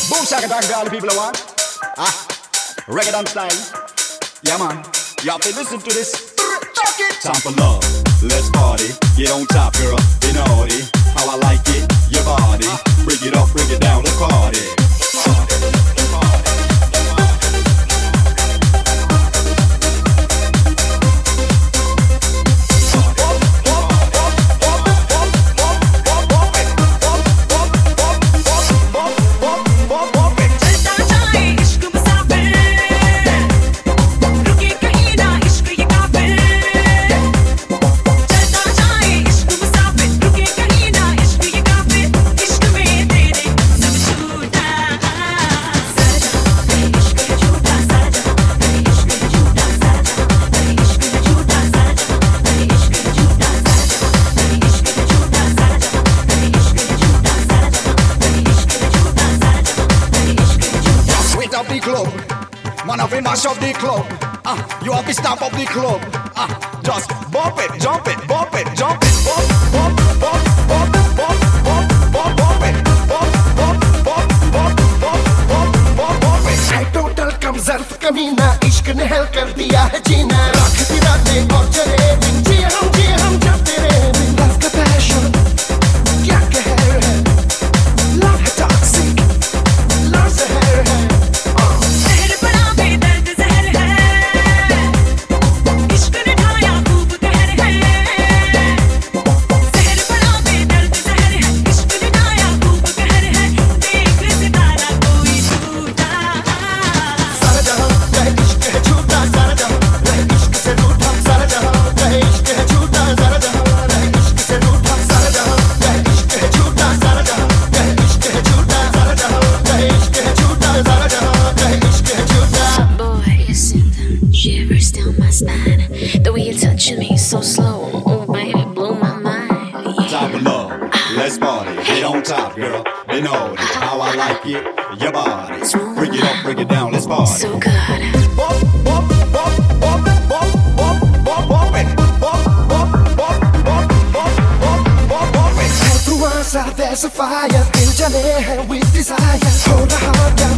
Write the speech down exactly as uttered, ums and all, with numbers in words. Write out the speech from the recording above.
Boom shaka bang for all the people I want. Ah, reggae style. Yeah man, you have to listen to this. Chuck it. Time for love, let's party. Get on top, girl, be naughty. How I like it, your body. Bring it up, bring it down, let's party. Man, I feel mash up the club. Ah, you have to stamp up the club. Ah, just bump it, jump it, bump it, jump it, bump, bump, bump, bump, bump, bump, bump, bump it, bump, bump, bump, bump, bump, bump, bump, bump it. है total कम ज़र्फ कमीना, इश्क ने हल कर दिया है जीना. राख दी रातें और चले दिन, जी हम जी हम चलते रहे दिन. Love का passion, क्या कहर है. Love है toxic, love जहर है. So slow, oh baby, blow my mind. Yeah. Time for love, let's party. Get on top, girl, they know how I like it. Your body, bring it up, bring it down, let's party. So good. Bump, bump, bump, bump, bump, bump, bump, bump it. Bump, bump, bump, bump, bump, bump, bump, bump it. Through us, there's a fire. Dil jale hai with desire. Hold the heart down.